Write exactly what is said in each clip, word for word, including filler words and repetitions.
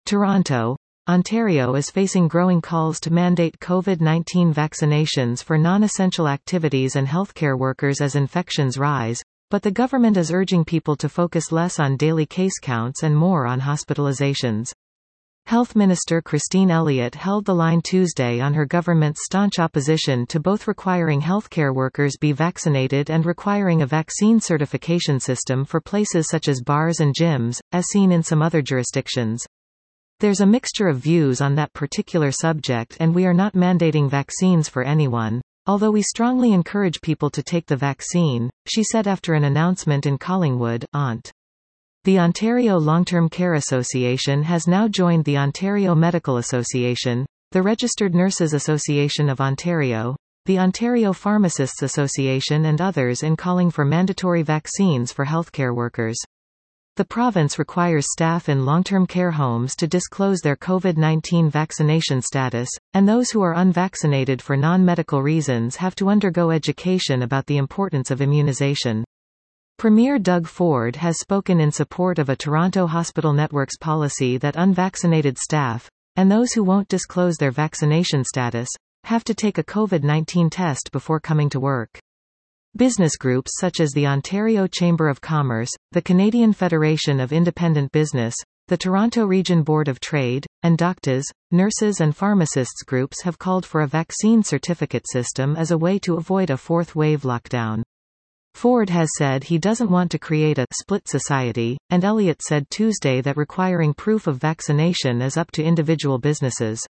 Toronto, Ontario is facing growing calls to mandate COVID nineteen vaccinations for non-essential activities and healthcare workers as infections rise, but the government is urging people to focus less on daily case counts and more on hospitalizations. Health Minister Christine Elliott held the line Tuesday on her government's staunch opposition to both requiring healthcare workers be vaccinated and requiring a vaccine certification system for places such as bars and gyms, as seen in some other jurisdictions. There's a mixture of views on that particular subject, and we are not mandating vaccines for anyone, although we strongly encourage people to take the vaccine, she said after an announcement in Collingwood, Ont. The Ontario Long-Term Care Association has now joined the Ontario Medical Association, the Registered Nurses Association of Ontario, the Ontario Pharmacists Association and others in calling for mandatory vaccines for healthcare workers. The province requires staff in long-term care homes to disclose their COVID nineteen vaccination status, and those who are unvaccinated for non-medical reasons have to undergo education about the importance of immunization. Premier Doug Ford has spoken in support of a Toronto Hospital Network's policy that unvaccinated staff, and those who won't disclose their vaccination status, have to take a COVID nineteen test before coming to work. Business groups such as the Ontario Chamber of Commerce, the Canadian Federation of Independent Business, the Toronto Region Board of Trade, and doctors, nurses and pharmacists groups have called for a vaccine certificate system as a way to avoid a fourth wave lockdown. Ford has said he doesn't want to create a split society, and Elliott said Tuesday that requiring proof of vaccination is up to individual businesses.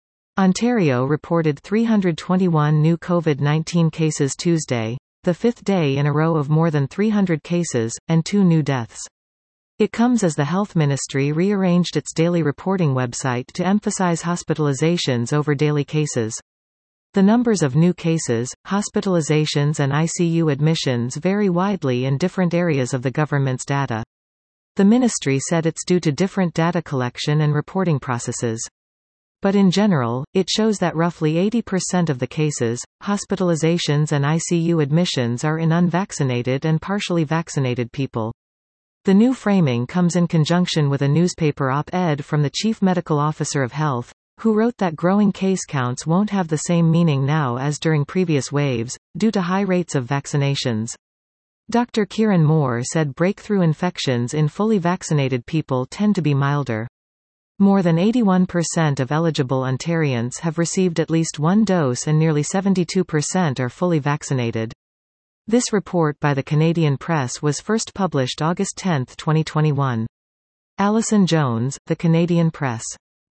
Ontario reported three hundred twenty-one new COVID nineteen cases Tuesday, the fifth day in a row of more than three hundred cases, and two new deaths. It comes as the Health Ministry rearranged its daily reporting website to emphasize hospitalizations over daily cases. The numbers of new cases, hospitalizations and I C U admissions vary widely in different areas of the government's data. The ministry said it's due to different data collection and reporting processes. But in general, it shows that roughly eighty percent of the cases, hospitalizations and I C U admissions are in unvaccinated and partially vaccinated people. The new framing comes in conjunction with a newspaper op-ed from the Chief Medical Officer of Health, who wrote that growing case counts won't have the same meaning now as during previous waves, due to high rates of vaccinations. Doctor Kieran Moore said breakthrough infections in fully vaccinated people tend to be milder. More than eighty-one percent of eligible Ontarians have received at least one dose and nearly seventy-two percent are fully vaccinated. This report by the Canadian Press was first published August tenth, twenty twenty-one. Alison Jones, The Canadian Press.